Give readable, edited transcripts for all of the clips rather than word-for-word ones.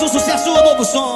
um sucesso, um novo som.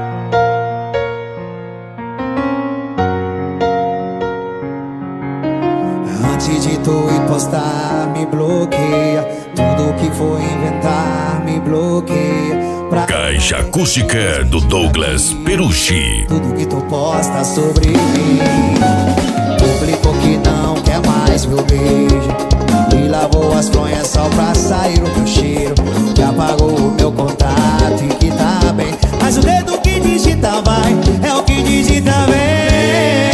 Antes de tu ir postar, me bloqueia. Tudo que for inventar, me bloqueia. Caixa Acústica do Douglas Perucci. Tudo que tu posta sobre mim. Publicou que não quer mais meu beijo. E lavou as fronhas só pra sair o meu cheiro. Que apagou o meu contato e que tá bem. Mas o dedo que digita vai, é o que digita vem.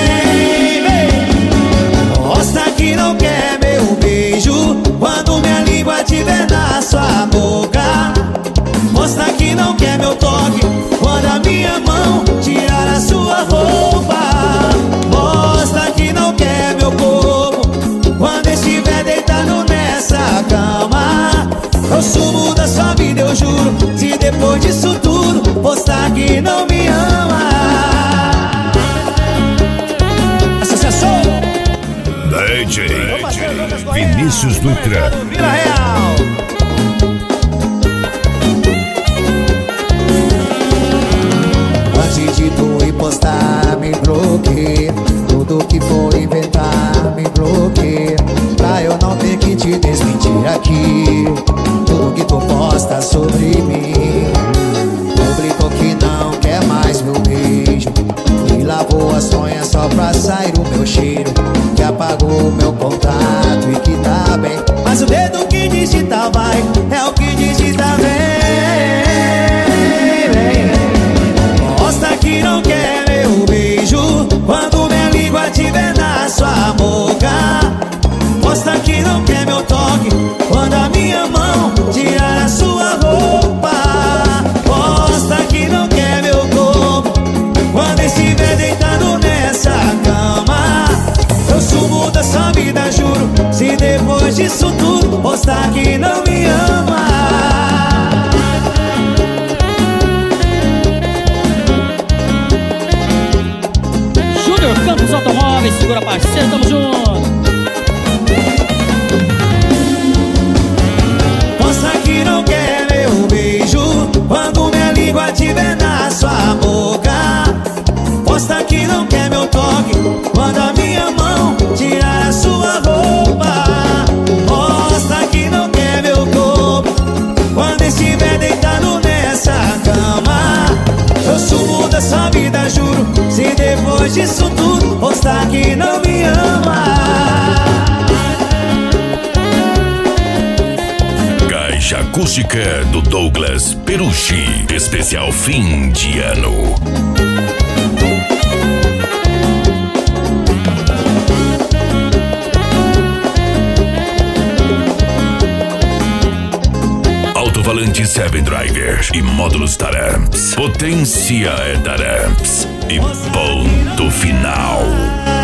Mostra que não quer meu beijo quando minha língua tiver na sua boca. Mostra que não quer meu toque quando a minha mão tirar a sua roupa. Mostra que não quer meu corpo quando estiver deitado nessa cama. Eu sumo da sua vida, eu juro. Se depois disso tudo postar que não me ama. Associação DJ Vinícius Dutra. Vila Real. Antes de tu ir postar, me bloqueia. Tudo que for inventar, me bloqueia. Pra eu não ter que te desmentir aqui. Tudo que tu posta sobre mim. Publicou que não quer mais meu beijo. E lavou as fronhas só pra sair o meu cheiro. Que apagou o meu contato e que tá bem. Mas o dedo que digita vai, é o que digita vem. Mostra que não quer meu beijo quando minha língua tiver na sua boca. Mostra que não quer meu toque quando a minha mão tirar a sua roupa. Mostra que não quer meu corpo quando estiver deitado nessa cama. Eu sumo da sua vida, juro. Se depois disso tudo postar que não me ama. Júnior Campos Automóveis, segura parceiro, tamo junto. Mostra que não quer meu beijo quando minha língua tiver na sua boca. Mostra que não quer meu toque quando a minha mão tirar a sua roupa. Mostra que não quer meu corpo quando estiver deitado nessa cama. Eu sumo da sua vida, juro. Se depois disso tudo postar que não me ama. Caixa Acústica do Douglas Perucci. Especial fim de ano. Alto-falante 7 Driver e módulos Taramps. Potência é Taramps. E ponto final.